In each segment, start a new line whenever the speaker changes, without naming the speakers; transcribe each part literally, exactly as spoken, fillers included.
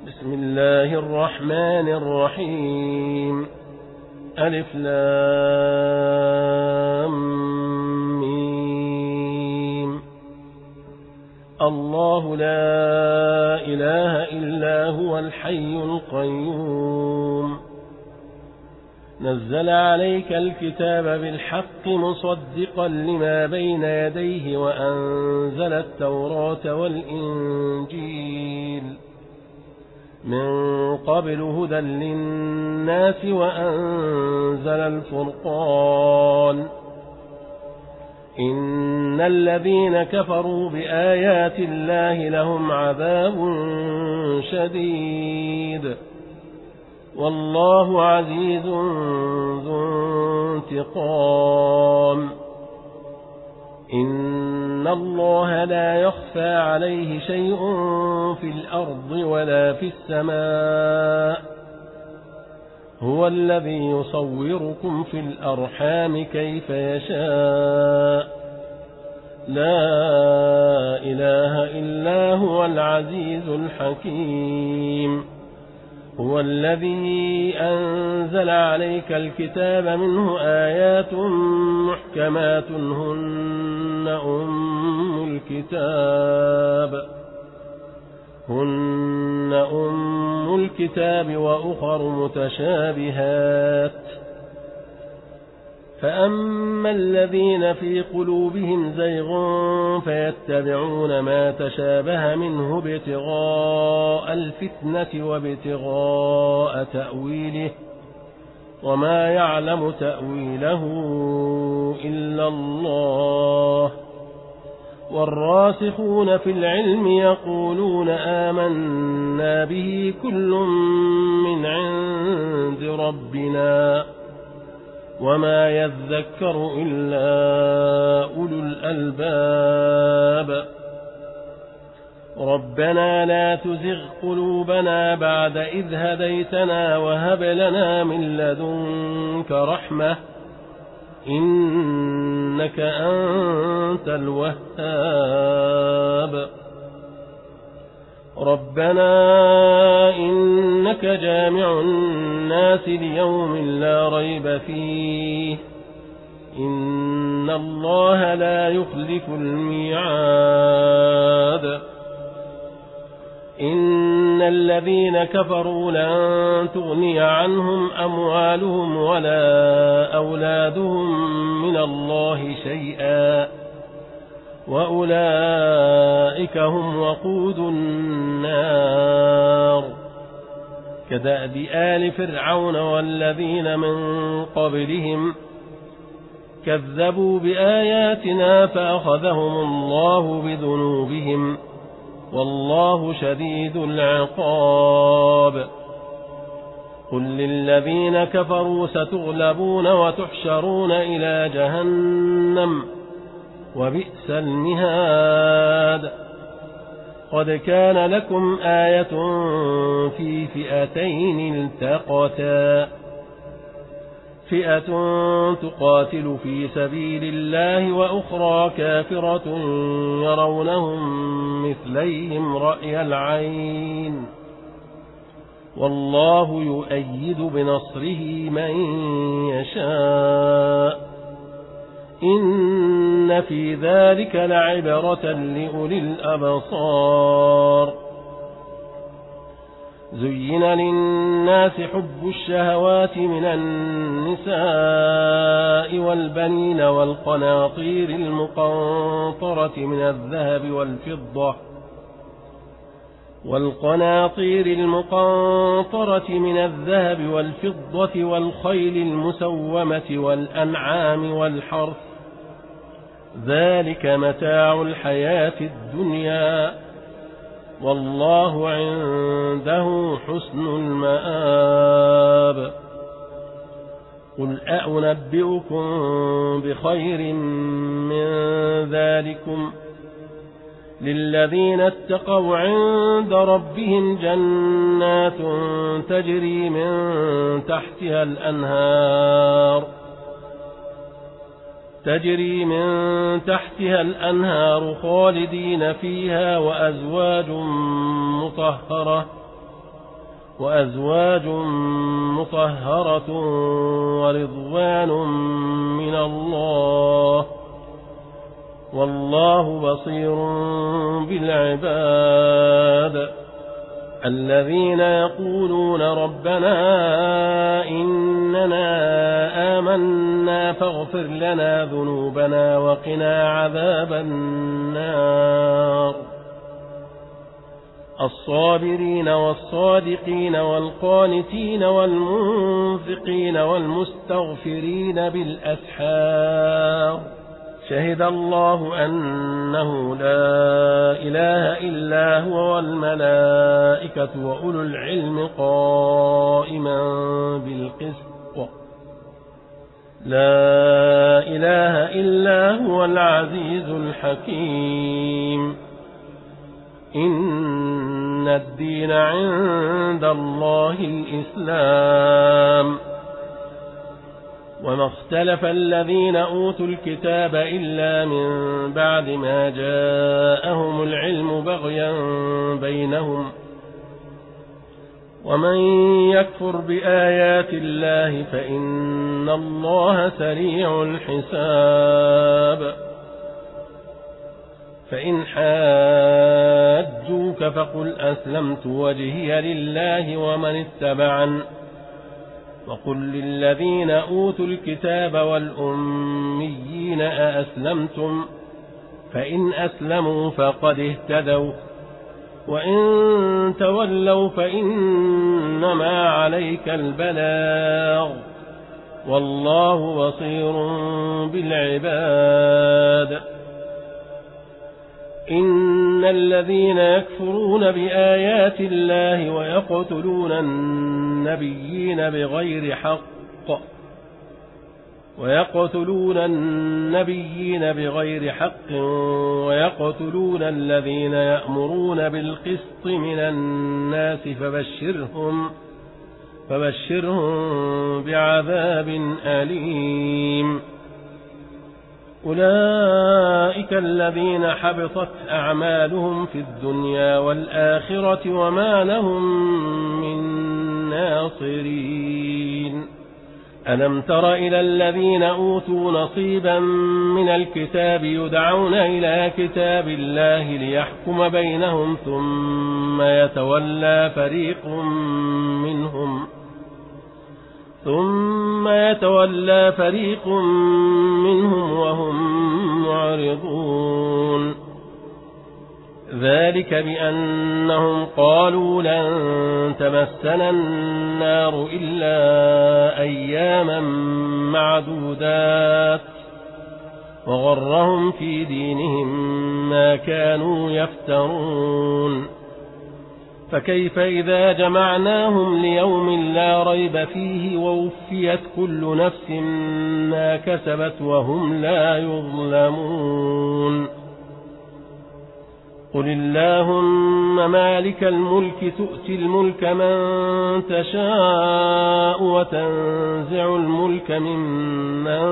بسم الله الرحمن الرحيم. ألف لام ميم. الله لا إله إلا هو الحي القيوم. نزل عليك الكتاب بالحق مصدقا لما بين يديه وأنزل التوراة والإنجيل من قبل هدى للناس وأنزل الفرقان. إن الذين كفروا بآيات الله لهم عذاب شديد والله عزيز ذو انتقام. إن الله لا يخفى عليه شيء في الأرض ولا في السماء. هو الذي يصوركم في الأرحام كيف يشاء. لا إله إلا هو العزيز الحكيم. هو الذي أنزل عليك الكتاب منه آيات محكمات هن أم الكتاب هن أم الكتاب وأخر متشابهات. فأما الذين في قلوبهم زيغ فيتبعون ما تشابه منه ابتغاء الفتنة وابتغاء تأويله وما يعلم تأويله إلا الله. والراسخون في العلم يقولون آمنا به كل من عند ربنا وما يذكر إلا أولو الألباب. ربنا لا تزغ قلوبنا بعد إذ هديتنا وهب لنا من لدنك رحمة إنك أنت الوهاب. ربنا إنك جامع الناس ليوم لا ريب فيه إن الله لا يخلف الميعاد. إن الذين كفروا لن تغني عنهم أموالهم ولا أولادهم من الله شيئا وأولئك هم وقود النار. كدأب آل فرعون والذين من قبلهم كذبوا بآياتنا فأخذهم الله بذنوبهم والله شديد العقاب. قل للذين كفروا ستغلبون وتحشرون إلى جهنم وبئس المهاد. قد كان لكم آية في فئتين التقتا فئة تقاتل في سبيل الله وأخرى كافرة يرونهم مثليهم رأي العين والله يؤيد بنصره من يشاء. إن في ذلك لعبرة لأولي الأبصار. زين للناس حب الشهوات من النساء والبنين والقناطير المقنطرة من الذهب والفضة والقناطير المقنطرة من الذهب والفضة والخيل المسومة والأنعام والحرث ذلك متاع الحياة الدنيا والله عنده حسن المآب. قل أأنبئكم بخير من ذلكم للذين اتقوا عند ربهم جنات تجري من تحتها الأنهار تجري من تحتها الأنهار خالدين فيها وأزواج مطهرة وأزواج مطهرة ورضوان من الله والله بصير بالعباد الذين يقولون ربنا إننا آمنا فاغفر لنا ذنوبنا وقنا عذاب النار الصابرين والصادقين والقانتين والمنفقين والمستغفرين بالأسحار شهد الله أنه لا إله إلا هو والملائكة وأولو العلم قائما بالقسط لا إله إلا هو العزيز الحكيم إن الدين عند الله الإسلام وما اختلف الذين أوتوا الكتاب إلا من بعد ما جاءهم العلم بغيا بينهم ومن يكفر بآيات الله فإن الله سريع الحساب فإن حاجوك فقل أسلمت وجهي لله ومن اتبعن وقل للذين أوتوا الكتاب والأميين أأسلمتم فإن أسلموا فقد اهتدوا وإن تولوا فإنما عليك البلاغ والله بصير بالعباد إن الذين يكفرون بآيات الله ويقتلون النبيين بغير حق ويقتلون النبيين بغير حق ويقتلون الذين يأمرون بالقسط من الناس فبشرهم فبشرهم بعذاب أليم أولئك الذين حبطت أعمالهم في الدنيا والآخرة وما لهم من ناصرين ألم تر إلى الذين أوتوا نصيبا من الكتاب يدعون إلى كتاب الله ليحكم بينهم ثم يتولى فريق منهم ثم يتولى فريق منهم وهم معرضون ذلك بأنهم قالوا لن تمسنا النار إلا أياما معدودات وغرهم في دينهم ما كانوا يفترون فكيف إذا جمعناهم ليوم لا ريب فيه ووفيت كل نفس ما كسبت وهم لا يظلمون قل اللهم مالك الملك تؤتي الملك من تشاء وتنزع الملك ممن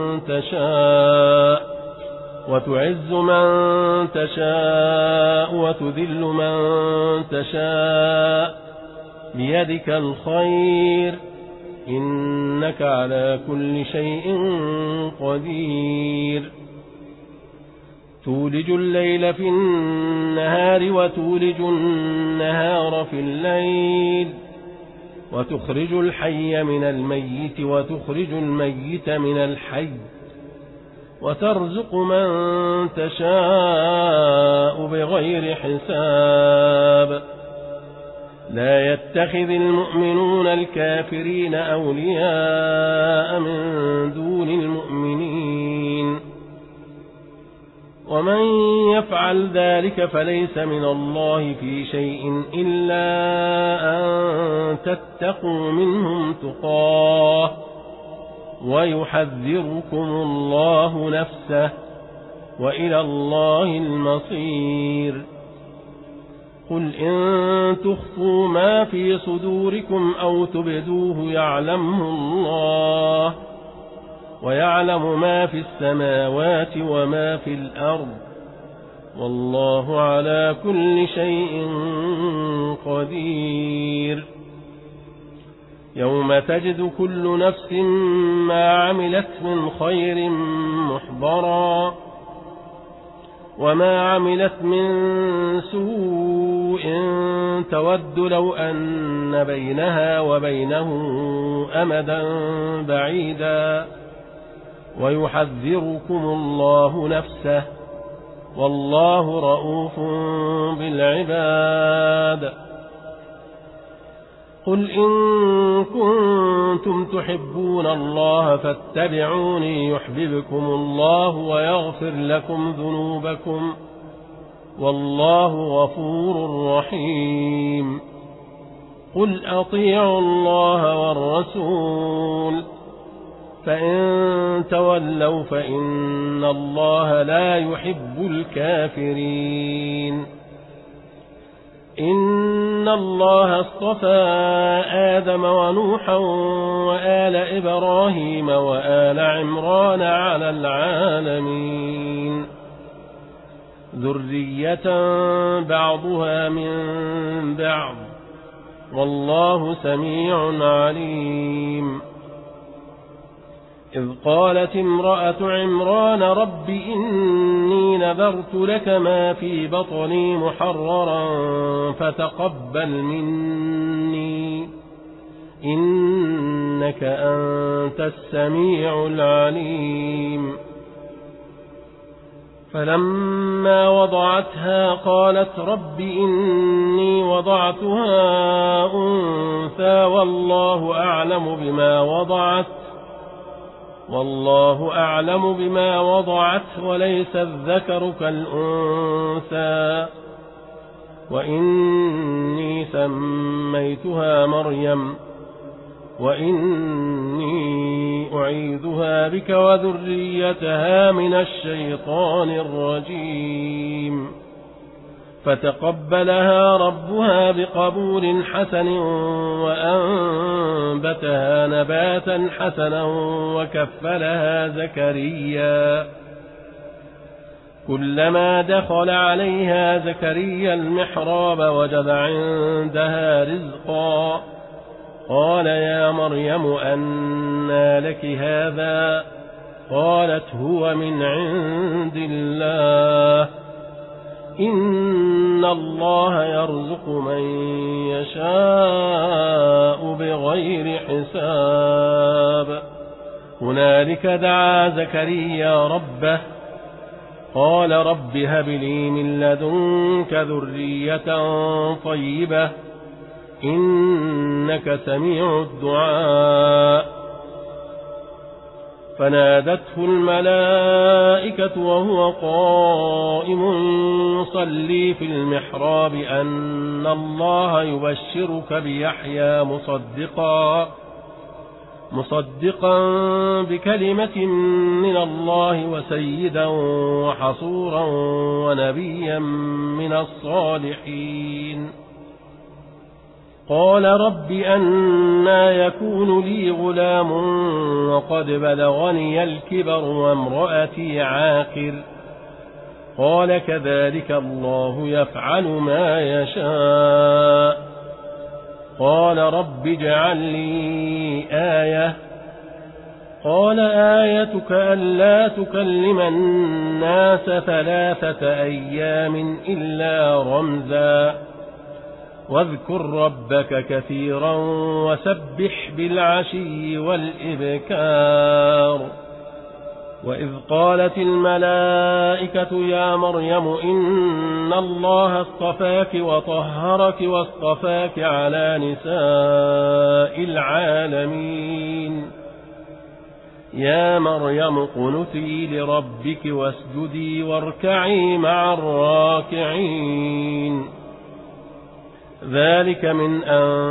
تشاء وتعز من تشاء وتذل من تشاء بيدك الخير إنك على كل شيء قدير تولج الليل في النهار وتولج النهار في الليل وتخرج الحي من الميت وتخرج الميت من الحي وترزق من تشاء بغير حساب لا يتخذ المؤمنون الكافرين أولياء من دون المؤمنين ومن يفعل ذلك فليس من الله في شيء إلا أن تتقوا منهم تقاه ويحذركم الله نفسه وإلى الله المصير قل إن تخفوا ما في صدوركم أو تبدوه يعلمه الله ويعلم ما في السماوات وما في الأرض والله على كل شيء قدير يوم تجد كل نفس ما عملت من خير محضرا وما عملت من سوء تود لو أن بينها وبينه أمدا بعيدا ويحذركم الله نفسه والله رؤوف بالعباد. قل إن كنتم تحبون الله فاتبعوني يحببكم الله ويغفر لكم ذنوبكم والله غفور رحيم. قل أطيعوا الله والرسول فإن تولوا فإن الله لا يحب الكافرين. إن الله اصطفى آدم ونوحا وآل إبراهيم وآل عمران على العالمين ذرية بعضها من بعض والله سميع عليم. إذ قالت امرأة عمران رب إني نذرت لك ما في بطني محررا فتقبل مني إنك أنت السميع العليم. فلما وضعتها قالت رب إني وضعتها أنثى والله أعلم بما وضعت والله أعلم بما وضعت وليس الذكر كالأنثى وإني سميتها مريم وإني أعيذها بك وذريتها من الشيطان الرجيم. فتقبلها ربها بقبول حسن وأنبتها نباتا حسنا وكفلها زكريا. كلما دخل عليها زكريا المحراب وجد عندها رزقا قال يا مريم أنى لك هذا قالت هو من عند الله إن الله يرزق من يشاء بغير حساب. هنالك دعا زكريا ربه قال رب هب لي من لدنك ذرية طيبة إنك سميع الدعاء. فنادته الملائكة وهو قائم يصلي في المحراب أن الله يبشرك بيحيى مصدقا مصدقا بكلمة من الله وسيدا وحصورا ونبيا من الصالحين. قال رب أنى يكون لي غلام وقد بلغني الكبر وامرأتي عاقر قال كذلك الله يفعل ما يشاء. قال رب اجعل لي آية قال آيتك ألا تكلم الناس ثلاثة أيام إلا رمزا واذكر ربك كثيرا وسبح بالعشي والإبكار. وإذ قالت الملائكة يا مريم إن الله اصطفاك وطهرك واصطفاك على نساء العالمين يا مريم اقنتي لربك واسجدي واركعي مع الراكعين. ذلك من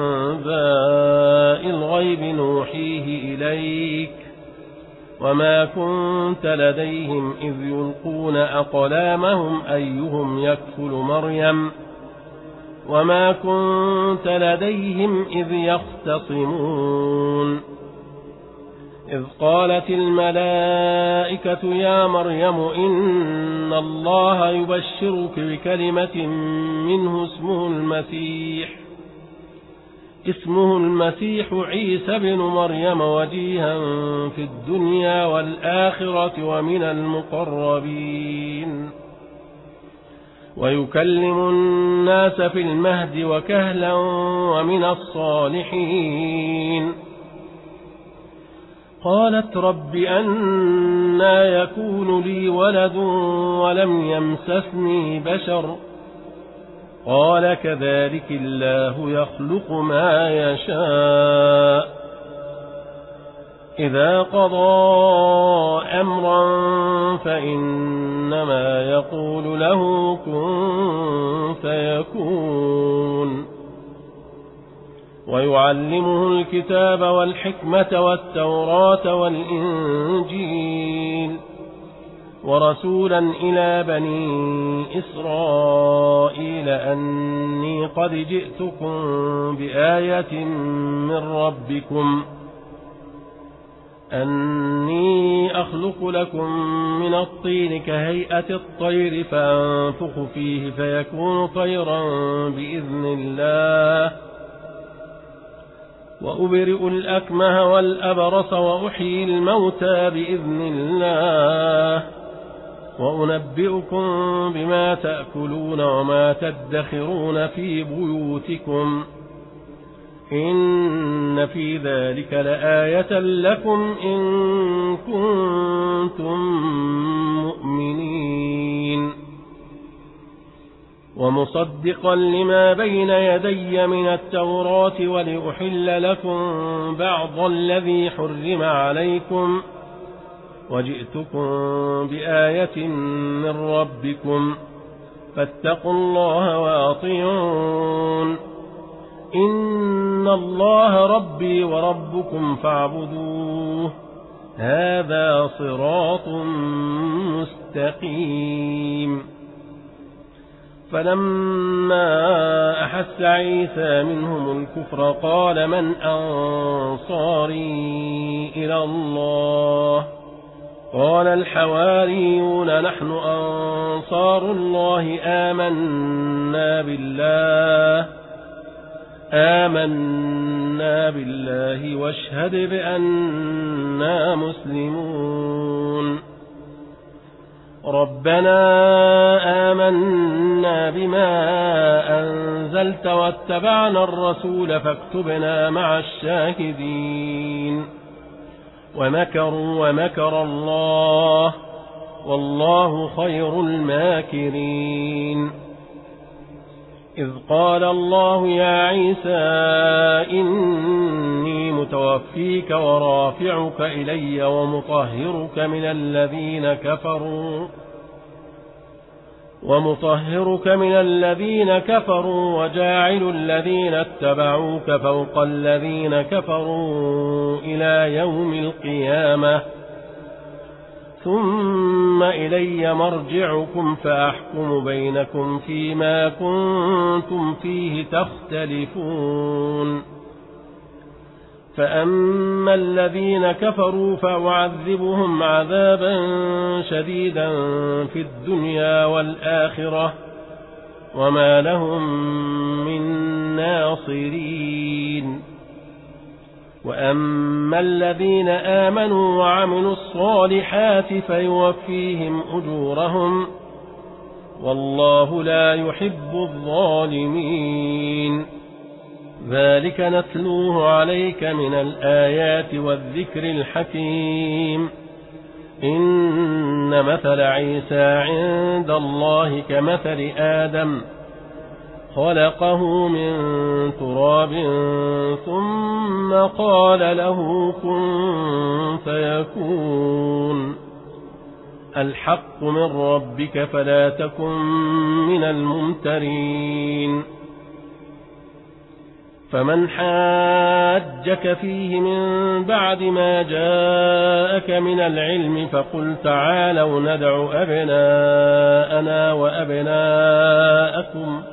أنباء الغيب نوحيه إليك وما كنت لديهم إذ يلقون أقلامهم أيهم يكفل مريم وما كنت لديهم إذ يختصمون. إذ قالت الملائكة يا مريم إن الله يبشرك بكلمة منه اسمه المسيح اسمه المسيح عيسى بن مريم وجيها في الدنيا والآخرة ومن المقربين ويكلم الناس في المهد وكهلا ومن الصالحين. قالت رب أنى يكون لي ولد ولم يمسسني بشر قال كذلك الله يخلق ما يشاء إذا قضى أمرا فإنما يقول له كن فيكون. ويعلمه الكتاب والحكمة والتوراة والإنجيل ورسولا إلى بني إسرائيل أني قد جئتكم بآية من ربكم أني أخلق لكم من الطين كهيئة الطير فأنفخ فيه فيكون طيرا بإذن الله وأبرئ الأكمه والأبرص وأحيي الموتى بإذن الله وأنبئكم بما تأكلون وما تدخرون في بيوتكم إن في ذلك لآية لكم إن كنتم مؤمنين. ومصدقا لما بين يدي من التوراة ولأحل لكم بعض الذي حرم عليكم وجئتكم بآية من ربكم فاتقوا الله وأطيعون إن الله ربي وربكم فاعبدوه هذا صراط مستقيم. فلما أحس عيسى منهم الكفر قال من أنصاري إلى الله قال الحواريون نحن أنصار الله آمنا بالله آمنا بالله واشهد بأننا مسلمون. ربنا آمنا بما أنزلت واتبعنا الرسول فاكتبنا مع الشاهدين. ومكروا ومكر الله والله خير الماكرين. إذ قال الله يا عيسى إني متوفيك ورافعك إلي ومطهرك من الذين كفروا ومطهرك من الذين كفروا وجاعل الذين اتبعوك فوق الذين كفروا إلى يوم القيامة ثم إلي مرجعكم فأحكم بينكم فيما كنتم فيه تختلفون. فأما الذين كفروا فأعذبهم عذابا شديدا في الدنيا والآخرة وما لهم من ناصرين. وأما الذين آمنوا وعملوا الصالحات فيوفيهم أجورهم والله لا يحب الظالمين. ذلك نتلوه عليك من الآيات والذكر الحكيم. إن مثل عيسى عند الله كمثل آدم خلقه من تراب ثم قال له كن فيكون. الحق من ربك فلا تكن من الممترين. فمن حاجك فيه من بعد ما جاءك من العلم فقل تعالوا ندع أبناءنا وأبناءكم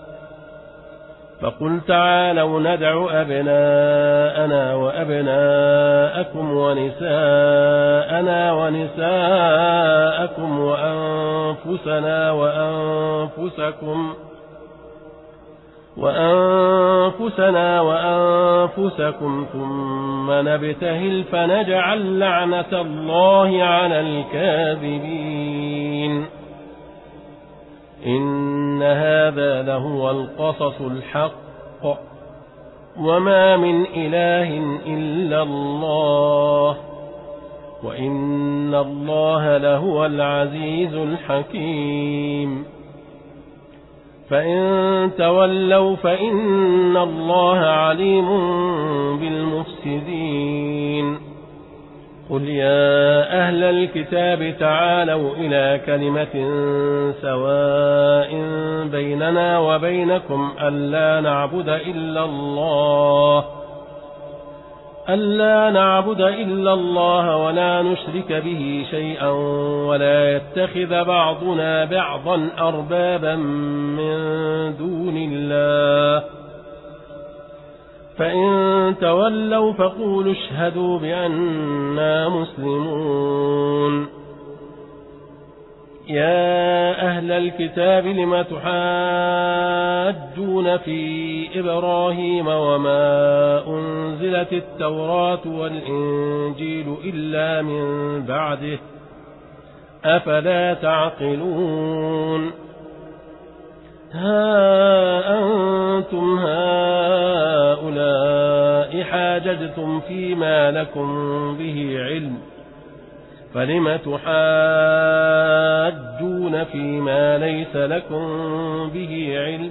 فقل تعالوا ندع أبناءنا وأبناءكم ونساءنا ونساءكم وأنفسنا وأنفسكم وأنفسنا وأنفسكم ثم نبتهل فنجعل لعنة الله على الكاذبين إن هذا لهو القصص الحق وما من إله إلا الله وإن الله لهو العزيز الحكيم فإن تولوا فإن الله عليم بالمفسدين قل يا أهل الكتاب تعالوا إلى كلمة سواء بيننا وبينكم ألا نعبد إلا الله ألا نعبد إلا الله ولا نشرك به شيئا ولا يتخذ بعضنا بعضا أربابا من دون الله فإن تولوا فقولوا اشهدوا بأننا مسلمون يا أهل الكتاب لم تحاجون في إبراهيم وما أنزلت التوراة والإنجيل إلا من بعده أفلا تعقلون ها أنتم هؤلاء حاججتم فيما لكم به علم فلم تحاجون فيما ليس لكم به علم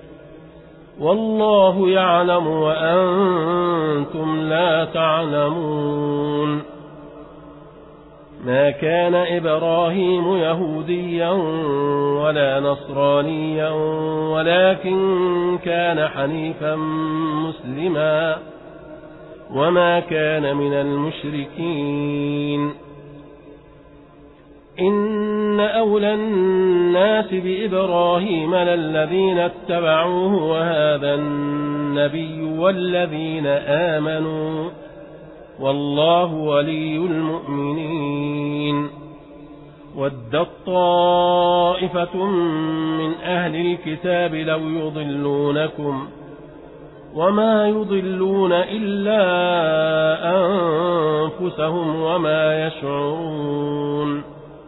والله يعلم وأنتم لا تعلمون ما كان إبراهيم يهوديا ولا نصرانيا ولكن كان حنيفا مسلما وما كان من المشركين إن أولى الناس بإبراهيم للذين اتبعوه وهذا النبي والذين آمنوا والله ولي المؤمنين ودت طائفة من أهل الكتاب لو يضلونكم وما يضلون إلا أنفسهم وما يشعرون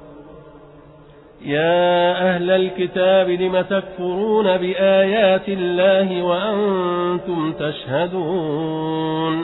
يا أهل الكتاب لم تكفرون بآيات الله وأنتم تشهدون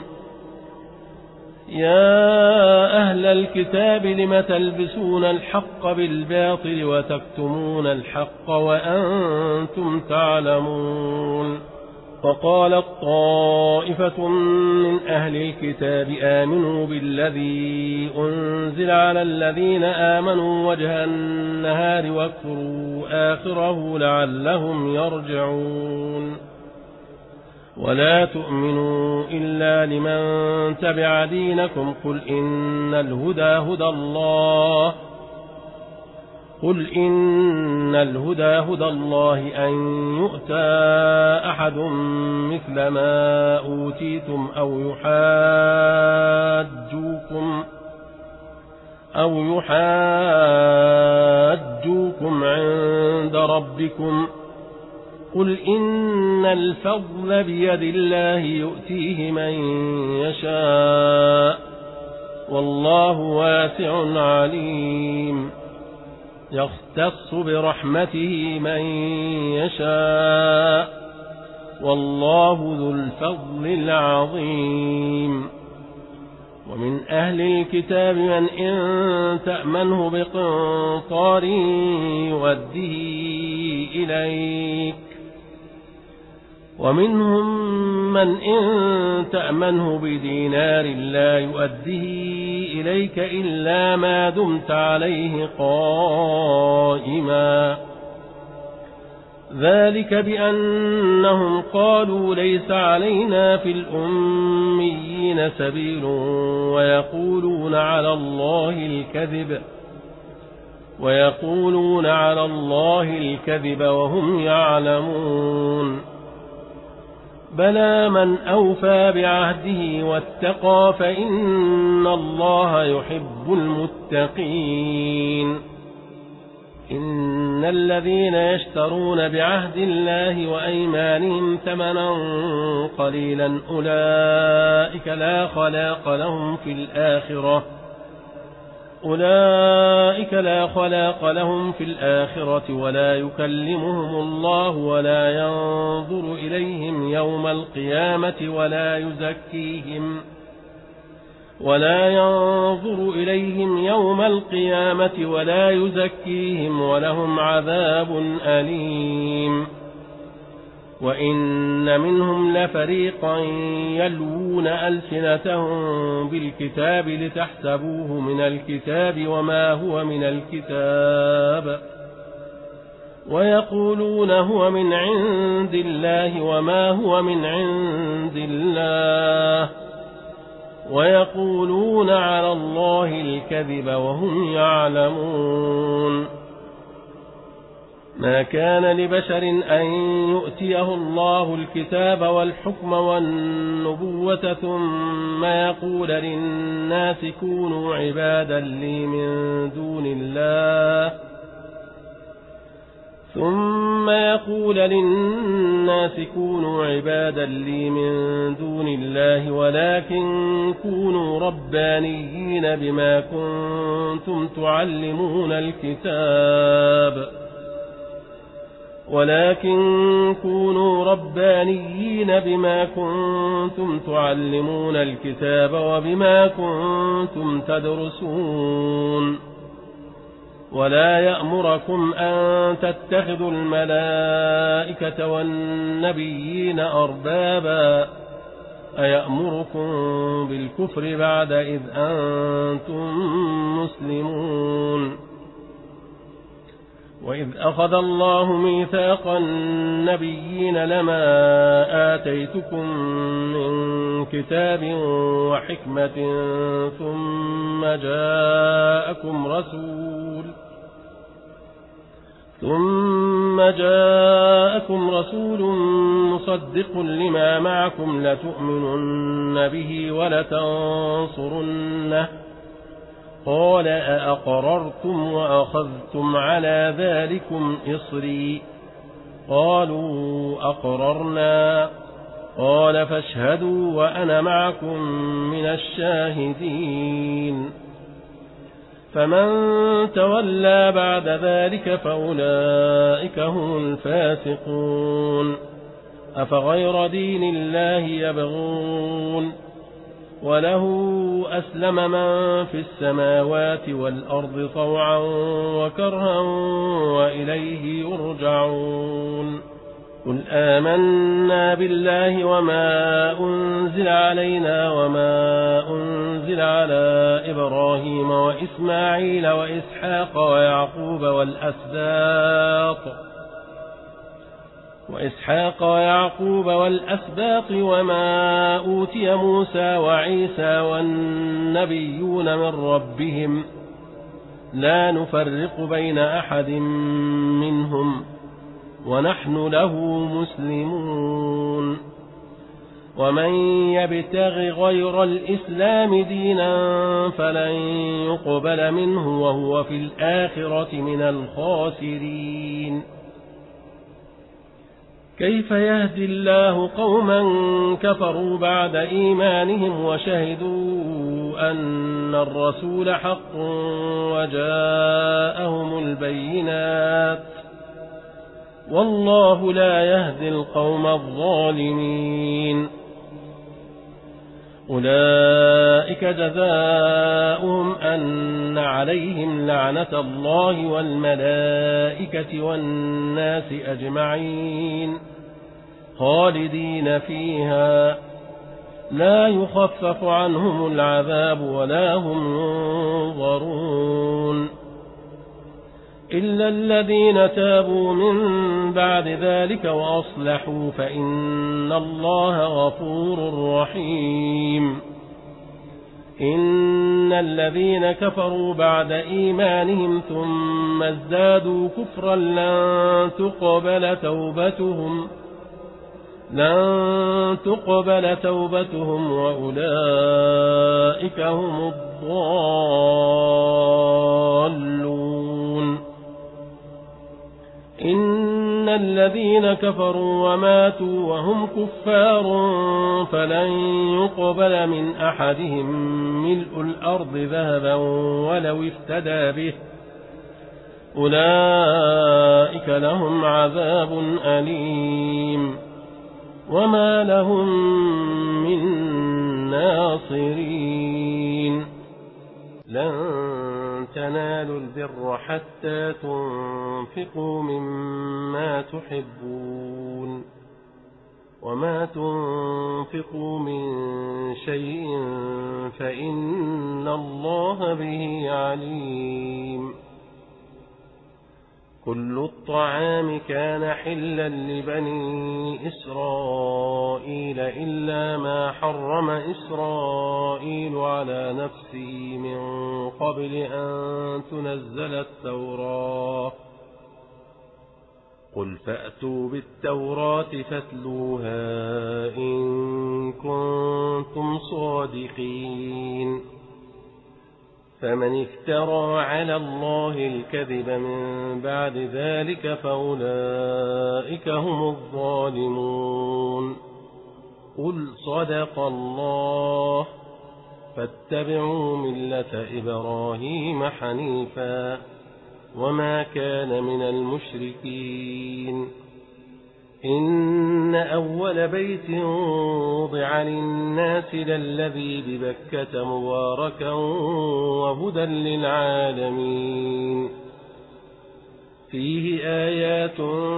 يا أهل الكتاب لم تلبسون الحق بالباطل وتكتمون الحق وأنتم تعلمون وقالت طائفة من أهل الكتاب آمنوا بالذي أنزل على الذين آمنوا وجه النهار واكفروا آخره لعلهم يرجعون ولا تؤمنوا إلا لمن تبع دينكم قل إن الهدى هدى الله قل إن الهدى هدى الله أن يؤتى أحد مثل ما أوتيتم أو يحاجوكم أو يحاجوكم عند ربكم قل إن الفضل بيد الله يؤتيه من يشاء والله واسع عليم يختص برحمته من يشاء والله ذو الفضل العظيم ومن أهل الكتاب من إن تأمنه بقنطار يؤديه إليك ومنهم من إن تأمنه بدينار لا يؤديه إليك إلا ما دمت عليه قائما ذلك بأنهم قالوا ليس علينا في الأميين سبيل ويقولون على الله الكذب ويقولون على الله الكذب وهم يعلمون بلى من أوفى بعهده واتقى فإن الله يحب المتقين إن الذين يشترون بعهد الله وأيمانهم ثمنا قليلا أولئك لا خلاق لهم في الآخرة أولئك لا خلاق لهم في الآخرة ولا يكلمهم الله ولا ينظر إليهم يوم القيامة ولا يزكيهم ولا ينظر إليهم يوم القيامة ولا يزكيهم ولهم عذاب أليم. وإن منهم لفريقا يلوون ألسنتهم بالكتاب لتحسبوه من الكتاب وما هو من الكتاب ويقولون هو من عند الله وما هو من عند الله ويقولون على الله الكذب وهم يعلمون. ما كان لبشر أن يؤتيه الله الكتاب والحكم والنبوة ثم يقول للناس كونوا عبادا لي من دون الله ثم يقول للناس كونوا عبادا لي من دون الله ولكن كونوا ربانيين بما كنتم تعلمون الكتاب ولكن كونوا ربانيين بما كنتم تعلمون الكتاب وبما كنتم تدرسون ولا يأمركم أن تتخذوا الملائكة والنبيين أربابا أيأمركم بالكفر بعد إذ أنتم مسلمون. وإذ أخذ الله ميثاق النبيين لما آتيتكم من كتاب وحكمة ثم جاءكم رسول ثم جاءكم رسول مصدق لما معكم لتؤمنن به ولتنصرنه قال أأقررتم وأخذتم على ذلكم إصري قالوا أقررنا قال فاشهدوا وأنا معكم من الشاهدين. فمن تولى بعد ذلك فأولئك هم الفاسقون. أفغير دين الله يبغون وله أسلم من في السماوات والأرض طوعا وكرها وإليه يرجعون. قل آمنا بالله وما أنزل علينا وما أنزل على إبراهيم وإسماعيل وإسحاق ويعقوب والأسباط وإسحاق ويعقوب والأسباط وما أوتي موسى وعيسى والنبيون من ربهم لا نفرق بين أحد منهم ونحن له مسلمون. ومن يبتغ غير الإسلام دينا فلن يقبل منه وهو في الآخرة من الخاسرين. كيف يهدي الله قوما كفروا بعد إيمانهم وشهدوا أن الرسول حق وجاءهم البينات والله لا يهدي القوم الظالمين. أولئك جزاؤهم أن عليهم لعنة الله والملائكة والناس أجمعين خالدين فيها لا يخفف عنهم العذاب ولا هم ينظرون إلا الذين تابوا من بعد ذلك وأصلحوا فإن الله غفور رحيم. إن الذين كفروا بعد إيمانهم ثم ازدادوا كفرا لن تقبل توبتهم لن تقبل توبتهم وأولئك هم الضالون. إن الذين كفروا وماتوا وهم كفار فلن يقبل من أحدهم ملء الأرض ذهبا ولو افتدى به أولئك لهم عذاب أليم وما لهم من ناصرين لن تنالوا البر حتى تنفقوا مما تحبون وما تنفقوا من شيء فإن الله به عليم كل الطعام كان حلا لبني إسرائيل إلا ما حرم إسرائيل على نفسه من قبل أن تنزل التوراة قل فأتوا بالتوراة فاتلوها إن كنتم صادقين فمن افترى على الله الكذب من بعد ذلك فأولئك هم الظالمون قل صدق الله فاتبعوا ملة إبراهيم حنيفا وما كان من المشركين إن أول بيت وضع للناس للذي ببكة مباركا وهدى للعالمين فيه آيات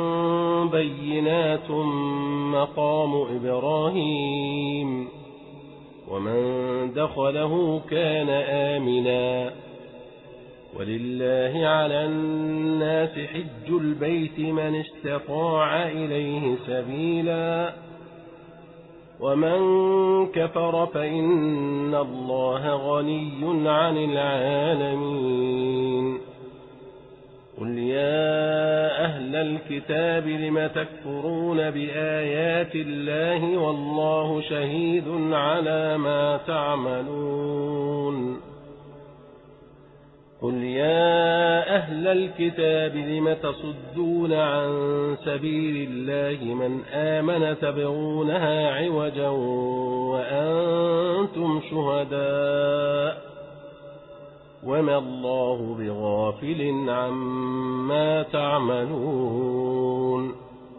بينات مقام إبراهيم ومن دخله كان آمنا ولله على الناس حج البيت من استطاع إليه سبيلا ومن كفر فإن الله غني عن العالمين قل يا أهل الكتاب لم تكفرون بآيات الله والله شهيد على ما تعملون قل يا أهل الكتاب لم تصدون عن سبيل الله من آمن تبغونها عوجا وأنتم شهداء وما الله بغافل عما تعملون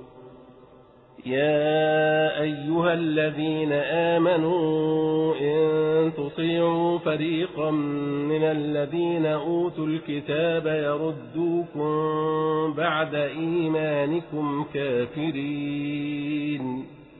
يا أيها الذين آمنوا إن تطيعوا فريقا من الذين أوتوا الكتاب يردوكم بعد إيمانكم كافرين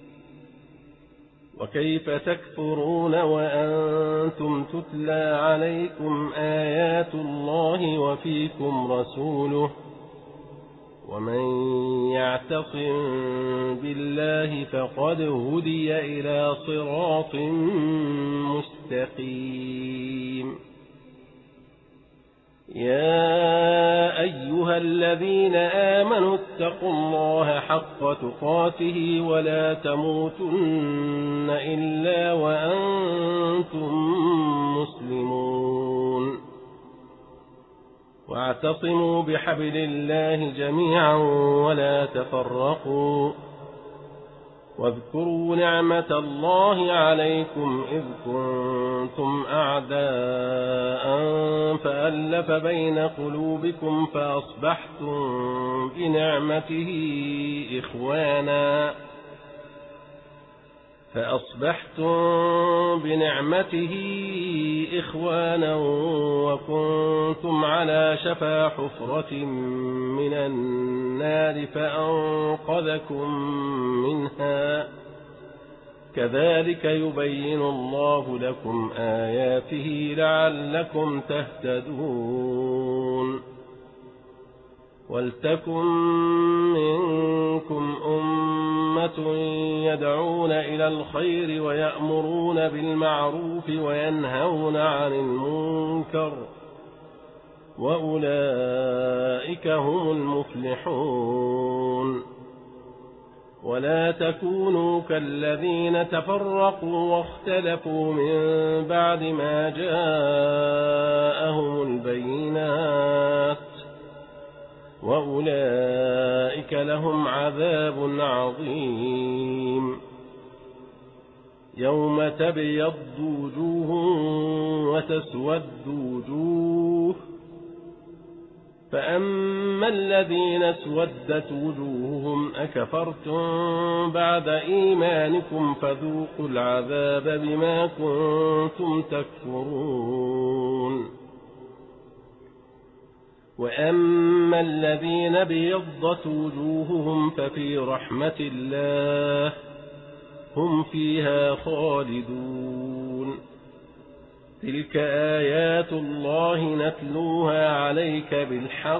وكيف تكفرون وأنتم تتلى عليكم آيات الله وفيكم رسوله ومن يعتصم بالله فقد هدي إلى صراط مستقيم يا أيها الذين آمنوا اتقوا الله حق تقاته ولا تموتن إلا وأنتم مسلمون واعتصموا بحبل الله جميعا ولا تفرقوا واذكروا نعمة الله عليكم إذ كنتم أعداء فألف بين قلوبكم فأصبحتم بنعمته إخوانا فأصبحتم بنعمته إخوانا وكنتم على شفا حفرة من النار فأنقذكم منها كذلك يبين الله لكم آياته لعلكم تهتدون ولتكن منكم أمة يدعون إلى الخير ويأمرون بالمعروف وينهون عن المنكر وأولئك هم المفلحون ولا تكونوا كالذين تفرقوا واختلفوا من بعد ما جاءهم البينات وأولئك لهم عذاب عظيم يوم تبيض وجوه وتسود وجوه فأما الذين اسودت وجوههم أكفرتم بعد إيمانكم فذوقوا العذاب بما كنتم تكفرون وأما الذين ابيضت وجوههم ففي رحمة الله هم فيها خالدون تلك آيات الله نتلوها عليك بالحق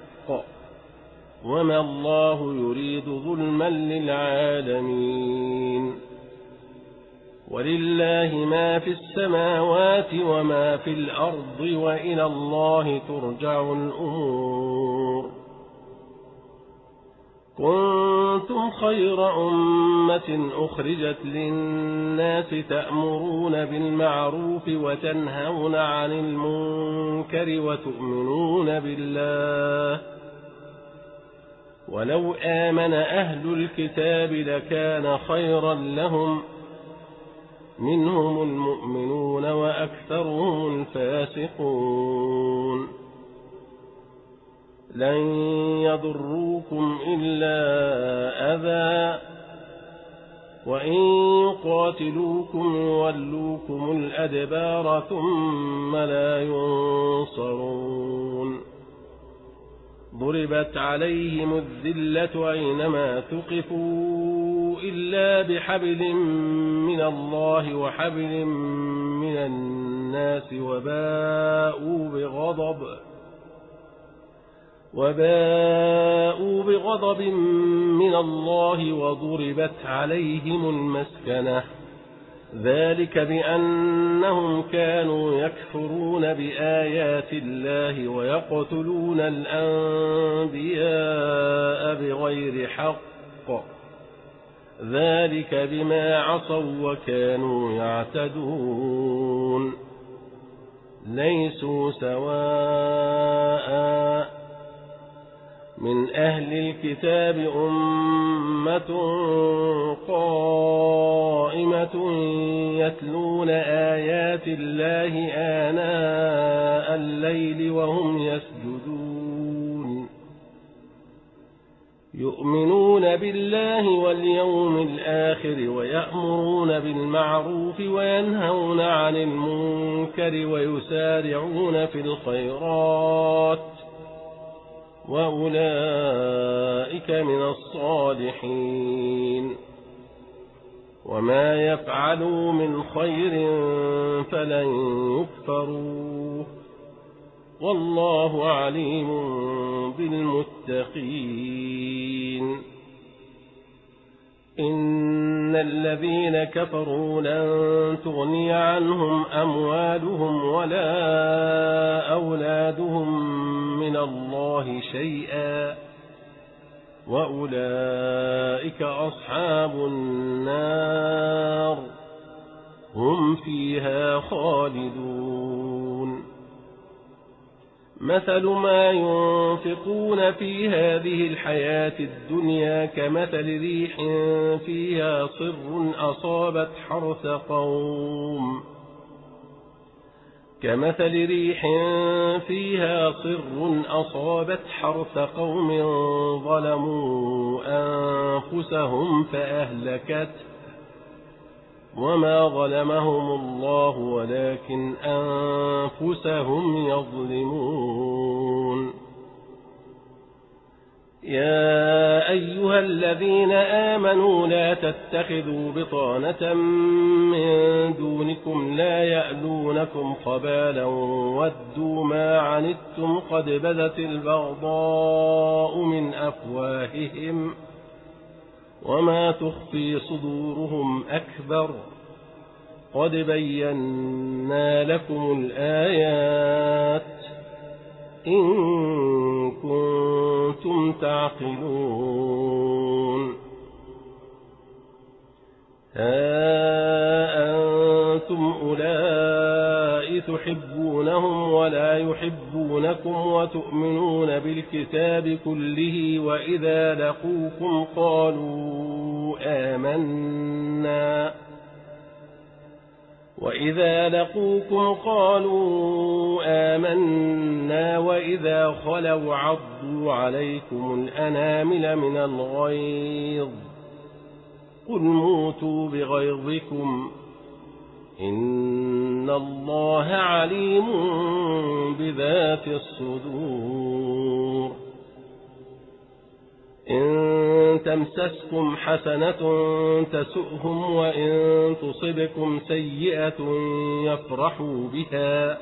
وما الله يريد ظلما للعالمين ولله ما في السماوات وما في الأرض وإلى الله ترجع الأمور كنتم خير أمة أخرجت للناس تأمرون بالمعروف وتنهون عن المنكر وتؤمنون بالله ولو آمن أهل الكتاب لكان خيرا لهم منهم المؤمنون وأكثرهم الفاسقون لن يضروكم إلا أذى وإن يقاتلوكم يولوكم الأدبار ثم لا ينصرون ضربت عليهم الذلة أينما ثقفوا إلا بحبل من الله وحبل من الناس وباءوا بغضب وباءوا بغضب من الله وضربت عليهم المسكنة ذلك بأنهم كانوا يكفرون بآيات الله ويقتلون الأنبياء بغير حق ذلك بما عصوا وكانوا يعتدون ليسوا سواء من أهل الكتاب أمة قائمة يتلون آيات الله آناء الليل وهم يسجدون يؤمنون بالله واليوم الآخر ويأمرون بالمعروف وينهون عن المنكر ويسارعون في الخيرات وأولئك من الصالحين وما يفعلوا من خير فلن يكفروه والله عليم بالمتقين إن الذين كفروا لن تغني عنهم أموالهم ولا أولادهم من الله شيئا وأولئك أصحاب النار هم فيها خالدون مثل ما ينفقون في هذه الحياة الدنيا كمثل ريح فيها صر أصابت حرث قوم كمثل ريح فيها صر أصابت حرث قوم ظلموا أنفسهم فأهلكت وما ظلمهم الله ولكن أنفسهم يظلمون يا أيها الذين آمنوا لا تتخذوا بطانة من دونكم لا يألونكم خبالا ودوا ما عنتم قد بدت البغضاء من أفواههم وما تخفي صدورهم أكبر قد بينا لكم الآيات إن كنتم تعقلون ها أنتم أولئك تحبونهم ولا يحبونكم وتؤمنون بالكتاب كله وإذا لقوكم قالوا آمنا وإذا لقوكم قالوا آمنا وإذا خلوا عضوا عليكم الأنامل من الغيظ قل موتوا بغيظكم إن الله عليم بذات الصدور إن تمسسكم حسنة تسؤهم وإن تصبكم سيئة يفرحوا بها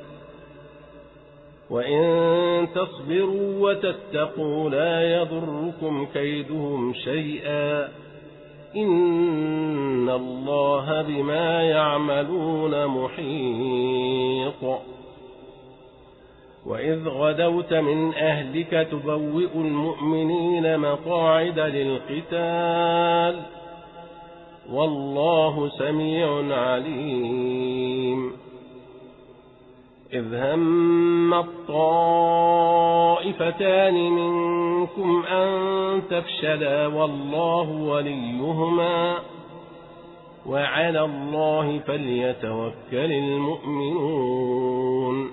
وإن تصبروا وتتقوا لا يضركم كيدهم شيئا إن الله بما يعملون محيط وإذ غدوت من أهلك تبوئ المؤمنين مقاعد للقتال والله سميع عليم إذ هم الطائفتان منكم أن تفشلا والله وليهما وعلى الله فليتوكل المؤمنون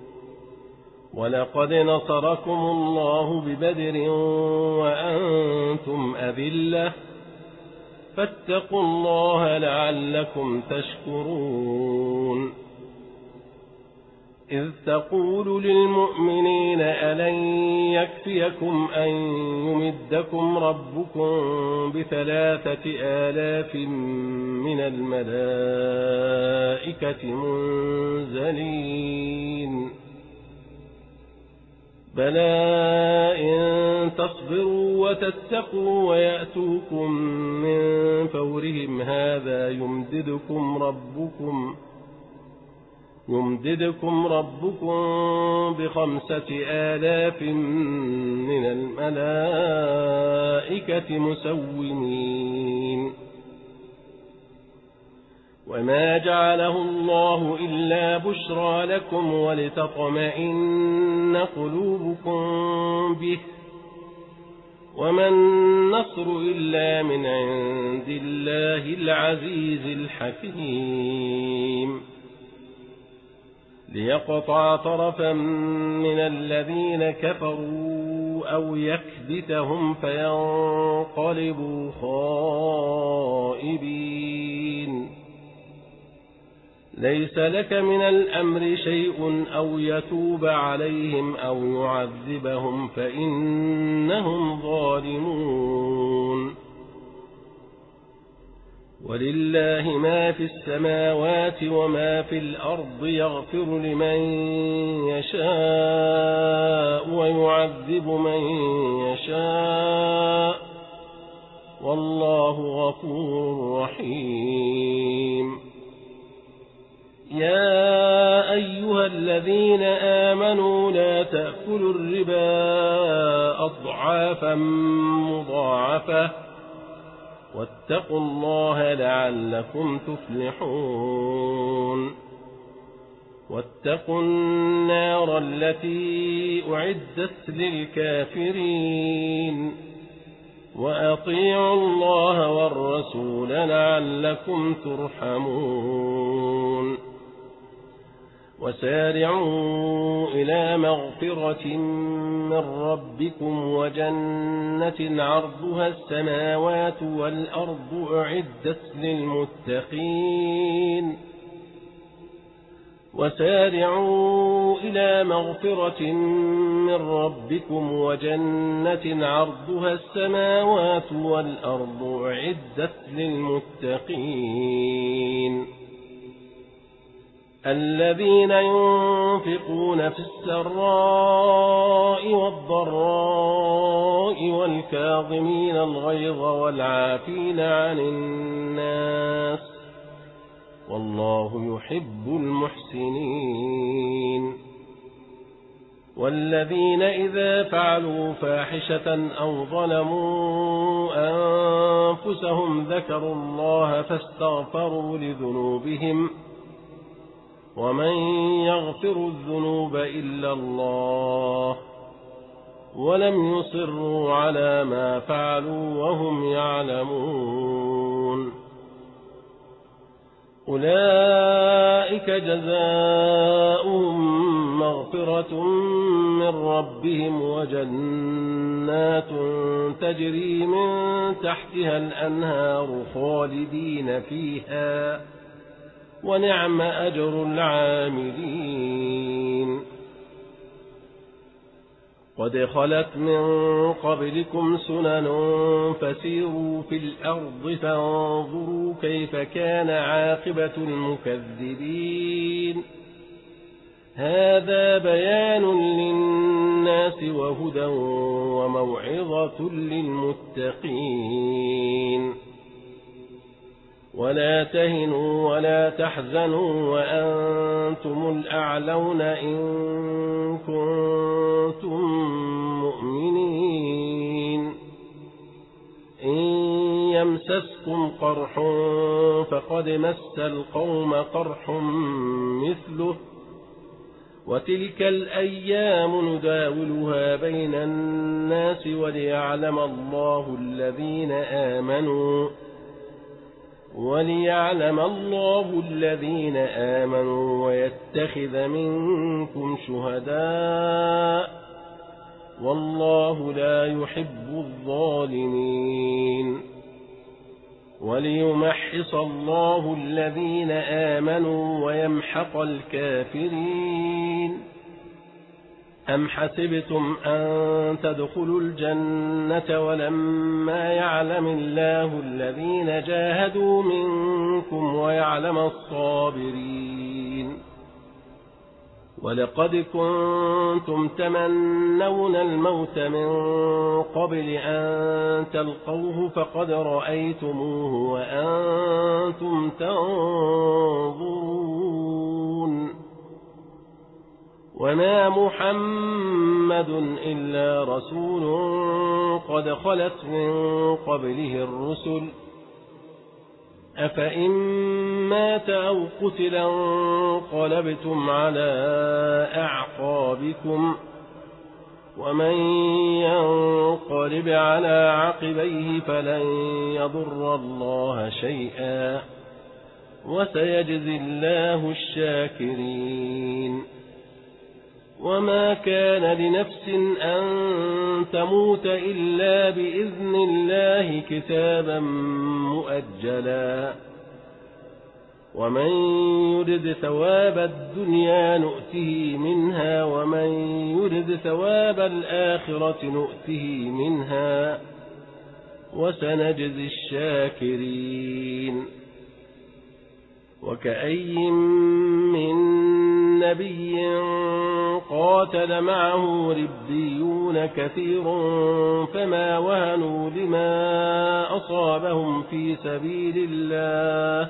ولقد نصركم الله ببدر وأنتم أذلة فاتقوا الله لعلكم تشكرون إذ تقول للمؤمنين ألن يكفيكم أن يمدكم ربكم بثلاثة آلاف من الملائكة منزلين بلى إن تصبروا وتتقوا ويأتوكم من فورهم هذا يمددكم ربكم يمددكم ربكم بخمسة آلاف من الملائكة مسومين وما جعله الله إلا بشرى لكم ولتطمئن قلوبكم به وما النصر إلا من عند الله العزيز الحكيم ليقطع طرفا من الذين كفروا أو يكبتهم فينقلبوا خائبين ليس لك من الأمر شيء أو يتوب عليهم أو يعذبهم فإنهم ظالمون ولله ما في السماوات وما في الأرض يغفر لمن يشاء ويعذب من يشاء والله غفور رحيم يا أيها الذين آمنوا لا تأكلوا الربا أضعافا مضاعفة واتقوا الله لعلكم تفلحون واتقوا النار التي أعدت للكافرين وأطيعوا الله والرسول لعلكم ترحمون وسارعوا إلى مغفرة من ربكم وجنة عرضها السماوات والأرض أعدت للمتقين وسارعوا إلى مغفرة من ربكم وجنة عرضها السماوات والأرض أعدت للمتقين الذين ينفقون في السراء والضراء والكاظمين الغيظ والعافين عن الناس والله يحب المحسنين والذين إذا فعلوا فاحشة أو ظلموا أنفسهم ذكروا الله فاستغفروا لذنوبهم ومن يغفر الذنوب إلا الله ولم يصروا على ما فعلوا وهم يعلمون أولئك جزاؤهم مغفرة من ربهم وجنات تجري من تحتها الأنهار خالدين فيها ونعم أجر العاملين قد خلت من قبلكم سنن فسيروا في الأرض فانظروا كيف كان عاقبة المكذبين هذا بيان للناس وهدى وموعظة للمتقين ولا تهنوا ولا تحزنوا وأنتم الأعلون إن كنتم مؤمنين إن يمسسكم قرح فقد مس القوم قرح مثله وتلك الأيام نداولها بين الناس وليعلم الله الذين آمنوا وليعلم الله الذين آمنوا ويتخذ منكم شهداء والله لا يحب الظالمين وليمحص الله الذين آمنوا ويمحق الكافرين أم حسبتم أن تدخلوا الجنة ولما يعلم الله الذين جاهدوا منكم ويعلم الصابرين ولقد كنتم تمنون الموت من قبل أن تلقوه فقد رأيتموه وأنتم تنظرون وما محمد إلا رسول قد خلت من قبله الرسل أفإن مات أو قتل انقلبتم على أعقابكم ومن ينقلب على عقبيه فلن يضر الله شيئا وسيجزي الله الشاكرين وما كان لنفس أن تموت إلا بإذن الله كتابا مؤجلا ومن يرد ثواب الدنيا نؤته منها ومن يرد ثواب الآخرة نؤته منها وسنجزي الشاكرين وكأي من نبي قاتل معه ربيون كثير فما وهنوا لما أصابهم في سبيل الله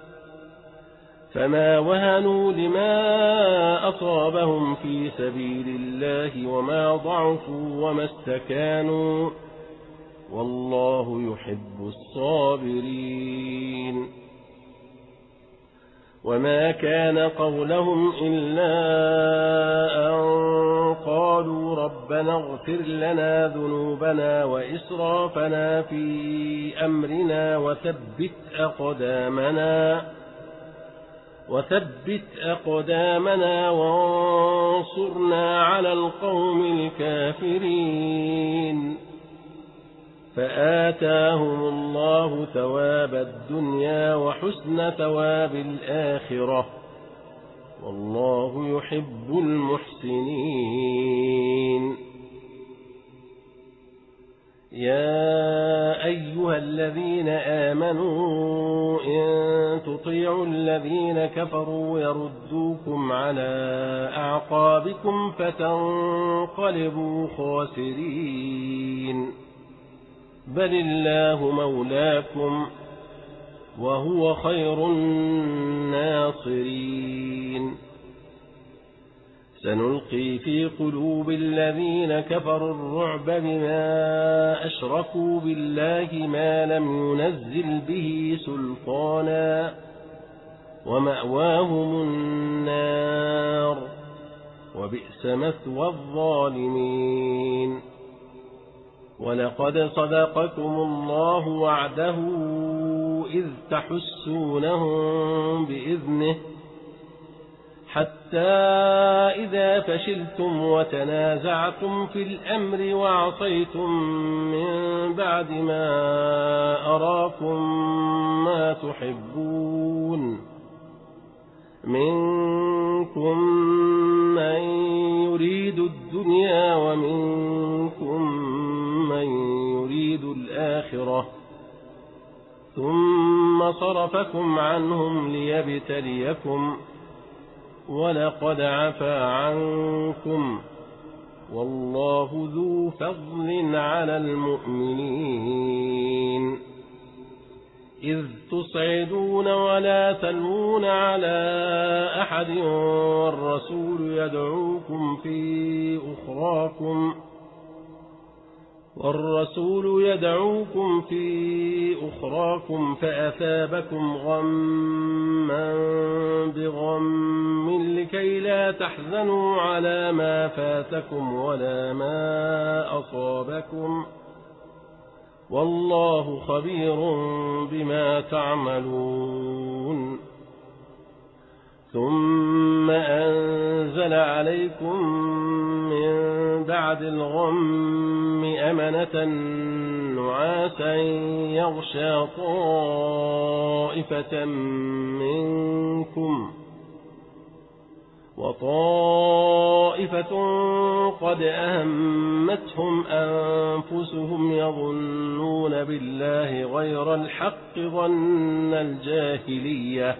فما وهنوا لما أصابهم في سبيل الله وما ضعفوا وما استكانوا والله يحب الصابرين وما كان قولهم إلا أن قالوا ربنا اغفر لنا ذنوبنا وإسرافنا في أمرنا وثبت أقدامنا وثبت أقدامنا وانصرنا على القوم الكافرين فآتاهم الله ثواب الدنيا وحسن ثواب الآخرة والله يحب المحسنين يا أيها الذين آمنوا إن تطيعوا الذين كفروا يردوكم على أعقابكم فتنقلبوا خاسرين بل الله مولاكم وهو خير الناصرين سنلقي في قلوب الذين كفروا الرعب بما أشركوا بالله ما لم ينزل به سلطانا ومأواهم النار وبئس مثوى الظالمين. ولقد صدقكم الله وعده إذ تحسونهم بإذنه حتى إذا فشلتم وتنازعتم في الأمر وعصيتم من بعد ما أراكم ما تحبون منكم من يريد الدنيا ومنكم من يريد الآخرة ثم صرفكم عنهم ليبتليكم ولقد عفا عنكم والله ذو فضل على المؤمنين. إذ تصعدون ولا تلوون على أحد والرسول يدعوكم في أخراكم والرسول يدعوكم في أخراكم فأثابكم غما بغم لكي لا تحزنوا على ما فاتكم ولا ما أصابكم والله خبير بما تعملون. ثم أنزل عليكم من بعد الغم أمنة نعاسا يغشى طائفة منكم وطائفة قد أهمتهم أنفسهم يظنون بالله غير الحق ظن الجاهلية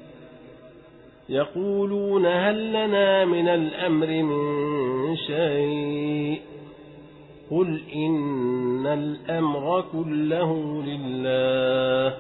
يقولون هل لنا من الأمر من شيء قل إن الأمر كله لله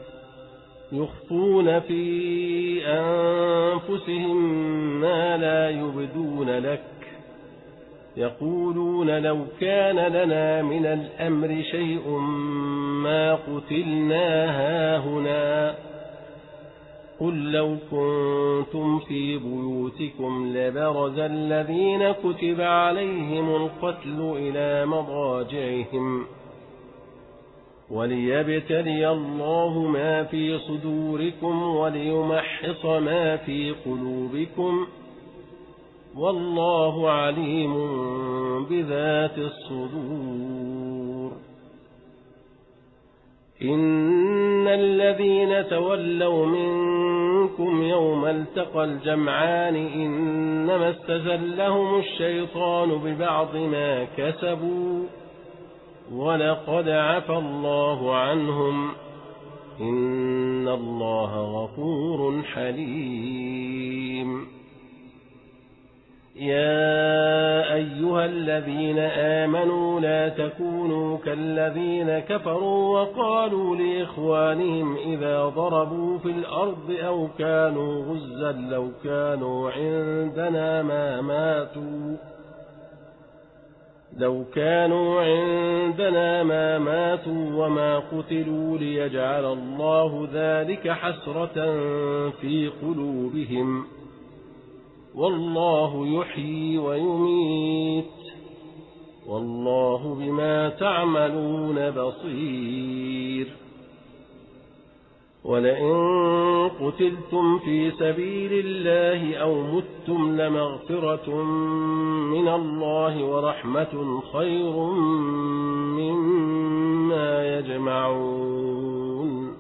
يخفون في أنفسهم ما لا يبدون لك يقولون لو كان لنا من الأمر شيء ما قتلنا هاهنا قل لو كنتم في بيوتكم لبرز الذين كتب عليهم القتل إلى مضاجعهم وليبتلي الله ما في صدوركم وليمحص ما في قلوبكم والله عليم بذات الصدور. إن الذين تولوا منكم يوم التقى الجمعان إنما استزلهم الشيطان ببعض ما كسبوا ولقد عفا الله عنهم إن الله غفور حليم. يا أيها الذين آمنوا لا تكونوا كالذين كفروا وقالوا لإخوانهم إذا ضربوا في الأرض أو كانوا غزا لو كانوا عندنا ما ماتوا لو كانوا عندنا ما ماتوا وما قتلوا ليجعل الله ذلك حسرة في قلوبهم والله يحيي ويميت والله بما تعملون بصير. ولئن قتلتم في سبيل الله أو متم لمغفرة من الله ورحمة خير مما يجمعون.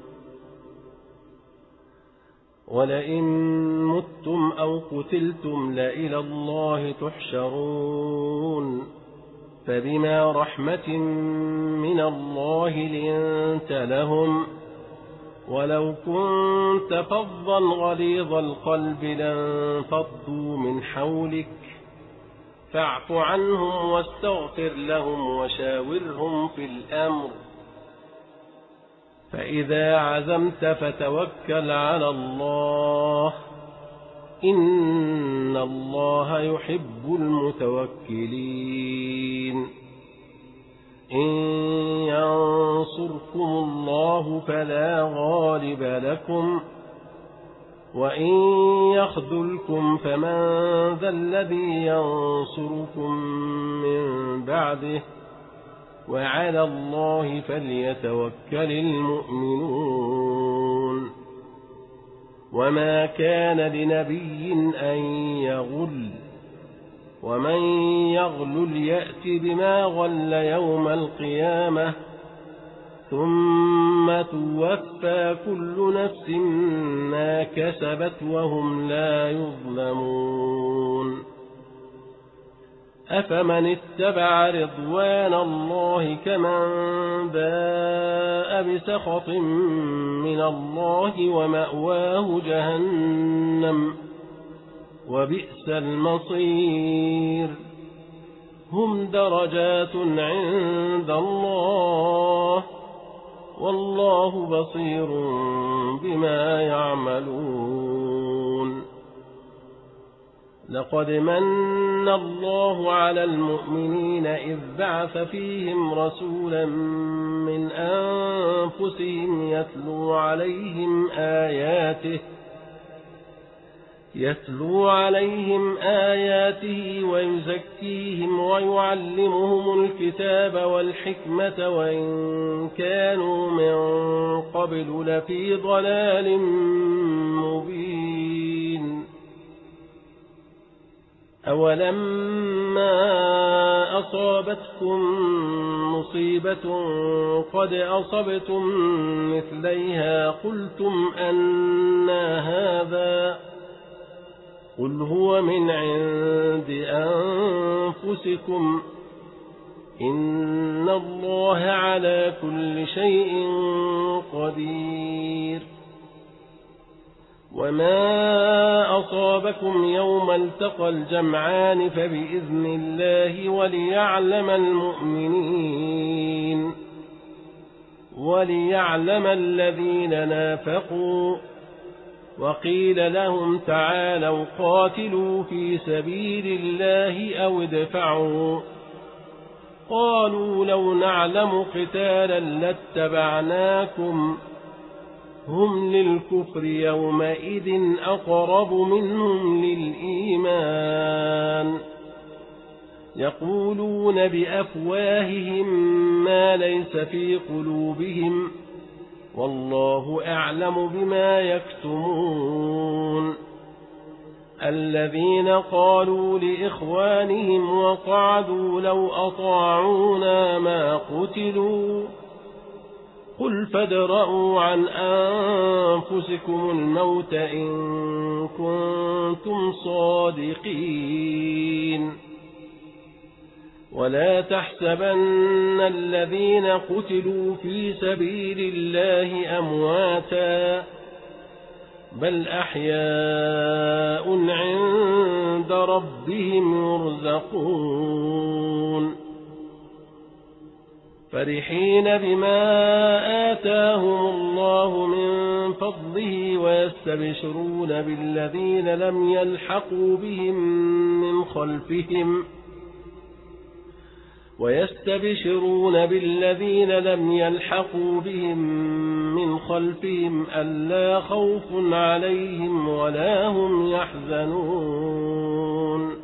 ولئن متم أو قتلتم لإلى الله تحشرون فبما رحمة من الله لنت لهم ولو كنت فظا غليظ القلب لانفضوا من حولك فاعف عنهم واستغفر لهم وشاورهم في الأمر فإذا عزمت فتوكل على الله إن الله يحب المتوكلين. إن ينصركم الله فلا غالب لكم وإن يخذلكم فمن ذا الذي ينصركم من بعده وعلى الله فليتوكل المؤمنون وما كان لنبي أن يغل ومن يغلل يأت بما غل يوم القيامة ثم توفى كل نفس ما كسبت وهم لا يظلمون أفمن اتبع رضوان الله كمن باء بسخط من الله ومأواه جهنم وبئس المصير هم درجات عند الله والله بصير بما يعملون لقد من الله على المؤمنين إذ بعث فيهم رسولا من أنفسهم يتلو عليهم آياته يتلو عليهم آياته ويزكيهم ويعلمهم الكتاب والحكمة وإن كانوا من قبل لفي ضلال مبين أولما أصابتكم مصيبة قد أصبتم مثليها قلتم أنى هذا قل هو من عند أنفسكم إن الله على كل شيء قدير وما أصابكم يوم التقى الجمعان فبإذن الله وليعلم المؤمنين وليعلم الذين نافقوا وقيل لهم تعالوا قاتلوا في سبيل الله أو ادفعوا قالوا لو نعلم قتالا لاتبعناكم هم للكفر يومئذ أقرب منهم للإيمان يقولون بأفواههم ما ليس في قلوبهم والله أعلم بما يكتمون الذين قالوا لإخوانهم وقعدوا لو أطاعونا ما قتلوا قل فادرءوا عن أنفسكم الموت إن كنتم صادقين ولا تحسبن الذين قتلوا في سبيل الله أمواتا بل أحياء عند ربهم يرزقون فرحين بما آتاهم الله من فضله ويستبشرون بالذين لم يلحقوا بهم من خلفهم ويستبشرون بالذين لم يلحقوا بهم من خلفهم ألا خوف عليهم ولا هم يحزنون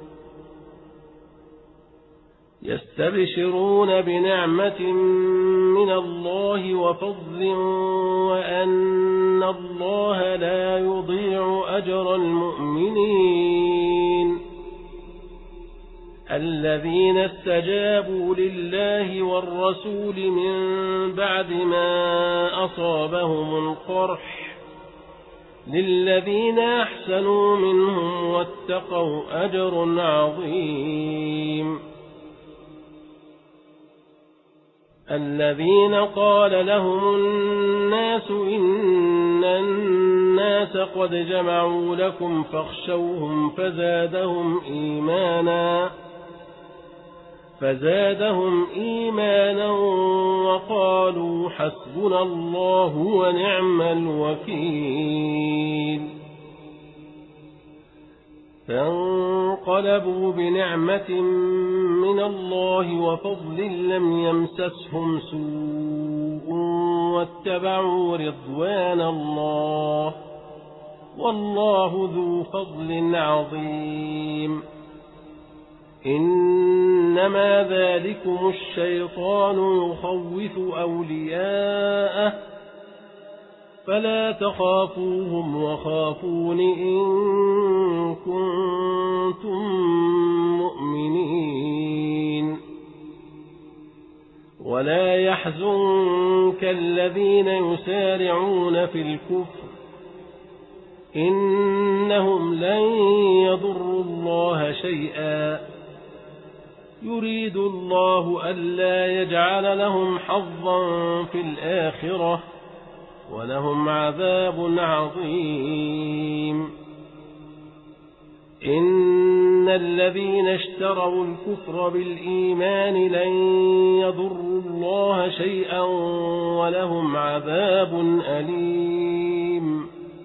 يستبشرون بنعمة من الله وفضل وأن الله لا يضيع أجر المؤمنين الذين استجابوا لله والرسول من بعد ما أصابهم القرح للذين أحسنوا منهم واتقوا أجر عظيم الذين قال لهم الناس إن الناس قد جمعوا لكم فاخشوهم فزادهم إيمانا فزادهم إيمانا وقالوا حسبنا الله ونعم الوكيل فانقلبوا بنعمة من الله وفضل لم يمسسهم سوء واتبعوا رضوان الله والله ذو فضل عظيم. إنما ذلكم الشيطان يخوف أولياءه فلا تخافوهم وخافون إن كنتم مؤمنين. ولا يحزنك الذين يسارعون في الكفر إنهم لن يضروا الله شيئا يريد الله ألا يجعل لهم حظا في الآخرة ولهم عذاب عظيم. إن الذين اشتروا الكفر بالإيمان لن يضروا الله شيئا ولهم عذاب أليم.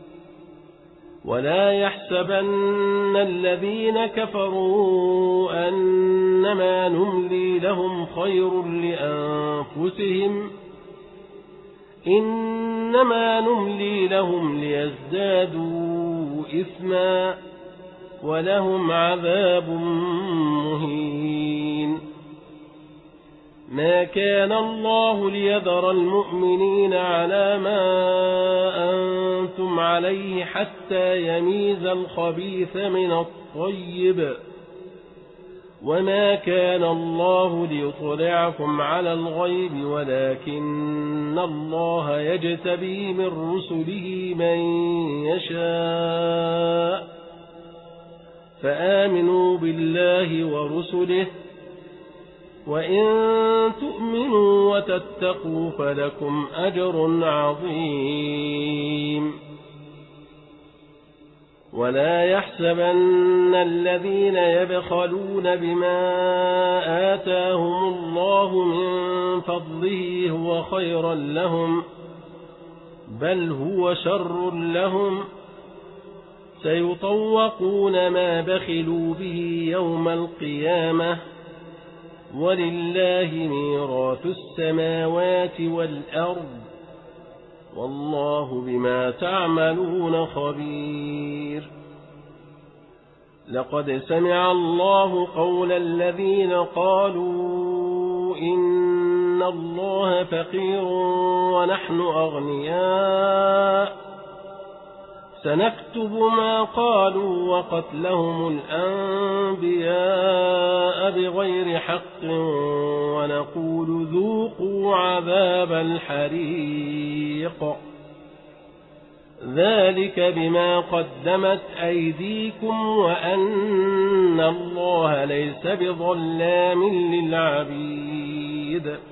ولا يحسبن الذين كفروا أنما نملي لهم خير لأنفسهم إنما نملي لهم ليزدادوا إثما ولهم عذاب مهين. ما كان الله ليذر المؤمنين على ما أنتم عليه حتى يميز الخبيث من الطيب وما كان الله ليطلعكم على الغيب ولكن الله يجتبي من رسله من يشاء فآمنوا بالله ورسله وإن تؤمنوا وتتقوا فلكم أجر عظيم. ولا يحسبن الذين يبخلون بما آتاهم الله من فضله هو خيرا لهم بل هو شر لهم سيطوقون ما بخلوا به يوم القيامة ولله ميراث السماوات والأرض والله بما تعملون خبير. لقد سمع الله قول الذين قالوا إن الله فقير ونحن أغنياء سنكتب ما قالوا وقتلهم الأنبياء بغير حق ونقول ذوقوا عذاب الحريق ذلك بما قدمت أيديكم وأن الله ليس بظلام للعبيد.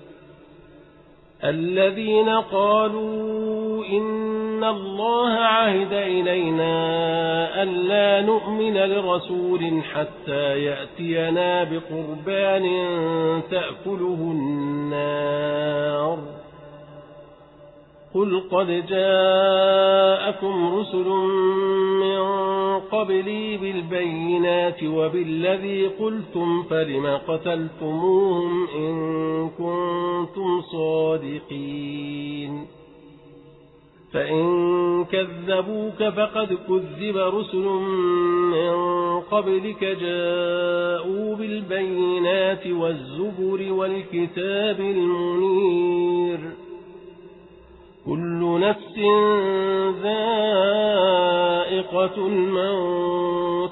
الذين قالوا إن الله عهد إلينا ألا نؤمن لرسول حتى يأتينا بقربان تأكله النار قل قد جاءكم رسل من قبلي بالبينات وبالذي قلتم فلم قتلتموهم إن كنتم صادقين. فإن كذبوك فقد كذب رسل من قبلك جاءوا بالبينات والزبر والكتاب المنير كل نفس ذائقة الموت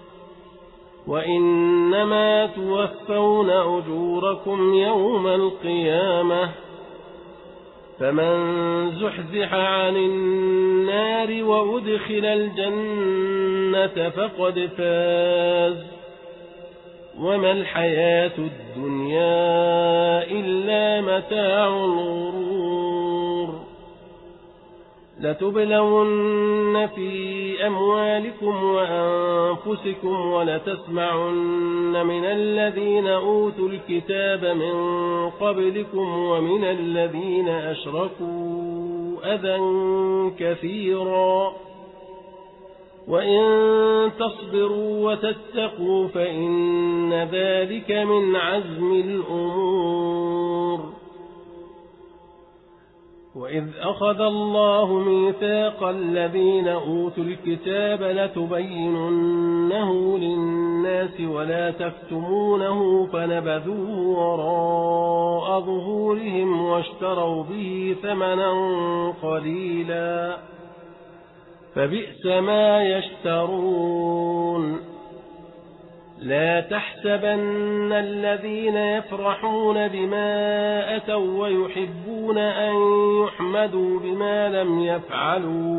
وإنما توفون أجوركم يوم القيامة فمن زحزح عن النار وأدخل الجنة فقد فاز وما الحياة الدنيا إلا متاع الغرور. لتبلون في أموالكم وأنفسكم ولتسمعن من الذين أوتوا الكتاب من قبلكم ومن الذين أشركوا أذى كثيرا وإن تصبروا وتتقوا فإن ذلك من عزم الأمور. وإذ أخذ الله ميثاق الذين أوتوا الكتاب لتبيننه للناس ولا تكتمونه فنبذوه وراء ظهورهم واشتروا به ثمنا قليلا فبئس ما يشترون لا تحسبن الذين يفرحون بما أتوا ويحبون أن يحمدوا بما لم يفعلوا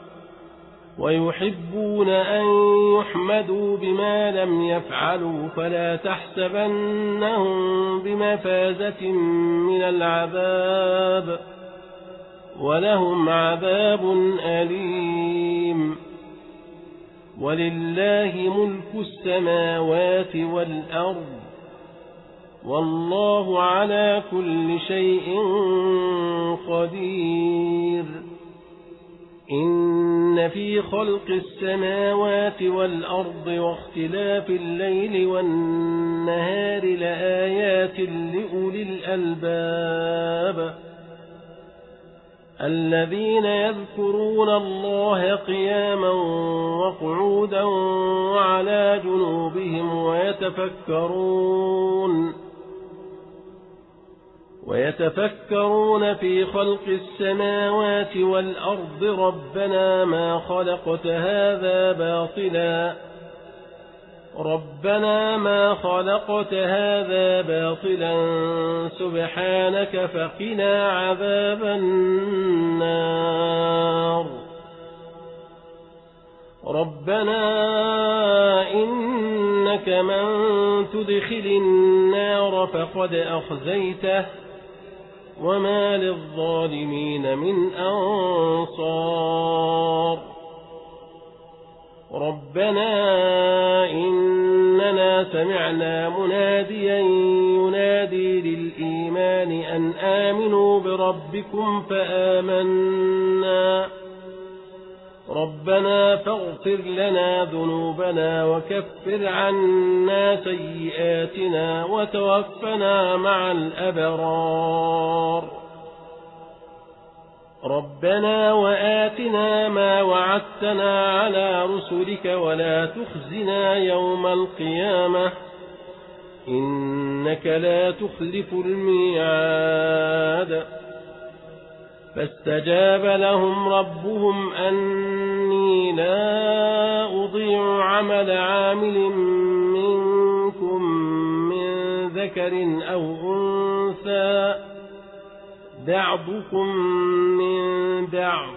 ويحبون أن يحمدوا بما لم يفعلوا فلا تحسبنهم بمفازة من العذاب ولهم عذاب أليم ولله ملك السماوات والأرض والله على كل شيء قدير إن في خلق السماوات والأرض واختلاف الليل والنهار لآيات لأولي الألباب الذين يذكرون الله قياما وقعودا وعلى جنوبهم ويتفكرون ويتفكرون في خلق السماوات والأرض ربنا ما خلقت هذا باطلا ربنا ما خلقت هذا باطلا سبحانك فقنا عذاب النار ربنا إنك من تدخل النار فقد أخزيته وما للظالمين من أنصار ربنا إننا سمعنا مناديا ينادي للإيمان أن آمنوا بربكم فآمنا ربنا فاغفر لنا ذنوبنا وكفر عنا سيئاتنا وتوفنا مع الأبرار ربنا وآتنا ما وعدتنا على رسلك ولا تخزنا يوم القيامة إنك لا تخلف الميعاد فاستجاب لهم ربهم أني لا أضيع عمل عامل منكم من ذكر أو أنثى بعضكم من بعض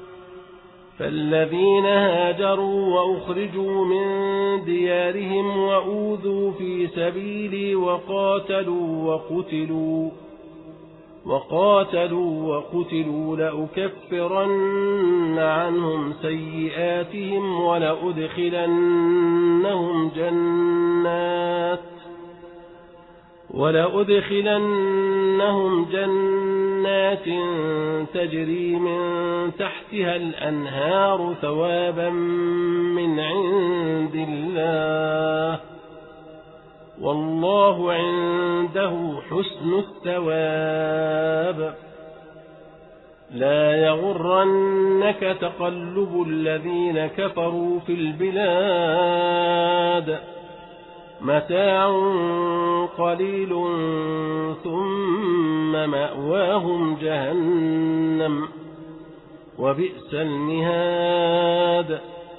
فالذين هاجروا وأخرجوا من ديارهم وأوذوا في سبيلي وقاتلوا وقتلوا وقاتلوا وقتلوا لأكفرن عنهم سيئاتهم ولأدخلنهم جنات ولأدخلنهم جنات تجري من تحتها الأنهار ثوابا من عند الله والله عنده حسن الثواب لا يغرنك تقلب الذين كفروا في البلاد متاع قليل ثم مأواهم جهنم وبئس المهاد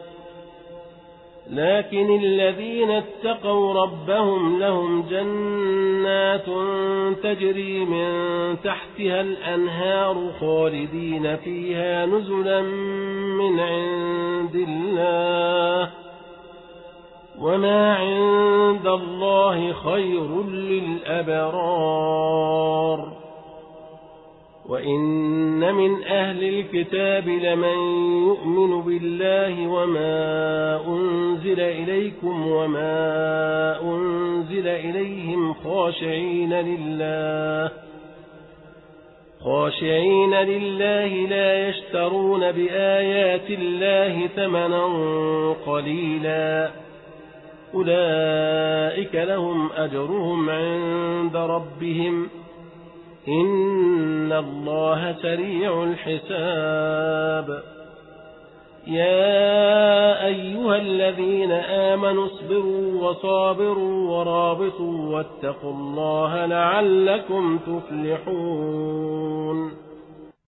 لكن الذين اتقوا ربهم لهم جنات تجري من تحتها الأنهار خالدين فيها نزلا من عند الله وما عند الله خير للأبرار وإن من أهل الكتاب لمن يؤمن بالله وما أنزل إليكم وما أنزل إليهم خاشعين لله خاشعين لله لا يشترون بآيات الله ثمنا قليلا أولئك لهم أجرهم عند ربهم إن الله سريع الحساب. يا أيها الذين آمنوا اصبروا وصابروا ورابطوا واتقوا الله لعلكم تفلحون.